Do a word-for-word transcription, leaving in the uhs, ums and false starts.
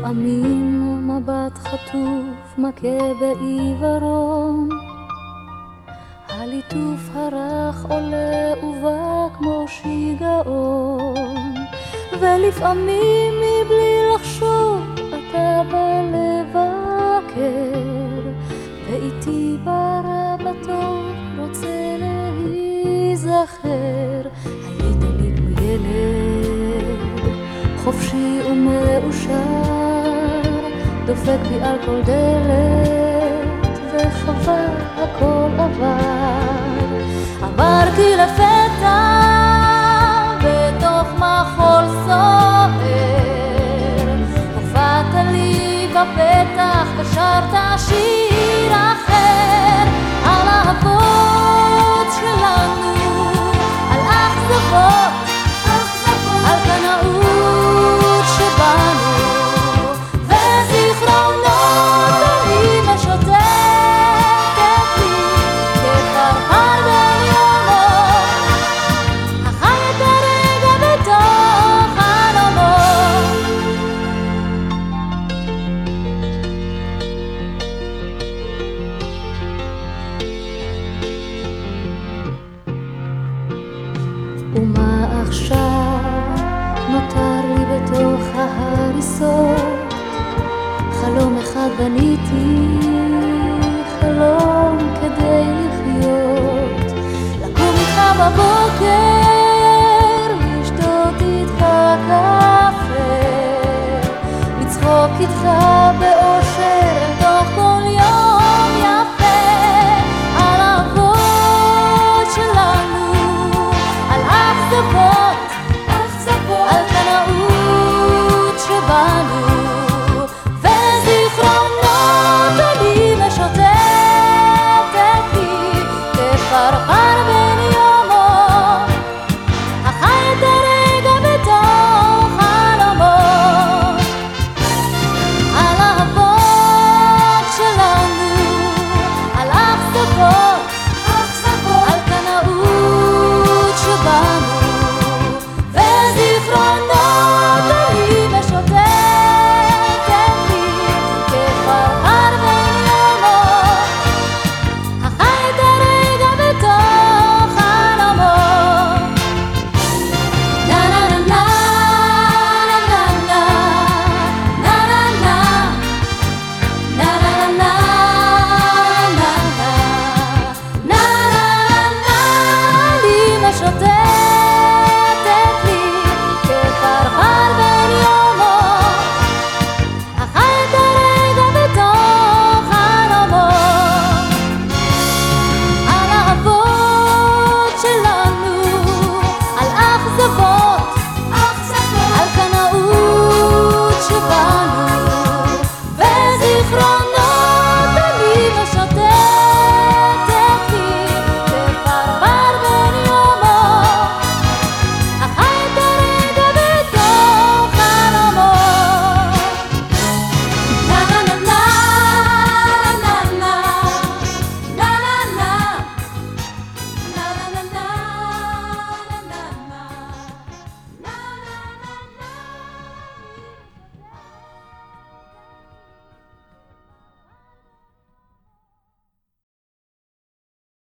לפעמים מבט חטוף מכה בעיוורון, הליטוף הרך עולה ובא כמו שיגעון, ולפעמים מבלי לחשוב אתה בא לבקר, ואיתי ברע בטוב רוצה להיזכר. היית לי כמו ילד חופשי ומאושר, דופק בי על כל דלת וחבל הכל עבר. עברתי לפתע בתוך מחול סוער, הופעת לי בפתח ושרת שיר אחר על האבות שלנו, על אכזבות, על קנאות שבנו וזיכרונות אני משותקת לי כפרפר בין יומות, החי את הרגע בתוך חלומות. ומה עכשיו נותר לי בתוך ההריסות? חלום אחד בניתי, חלום כדי לחיות, לקום איתך בבוקר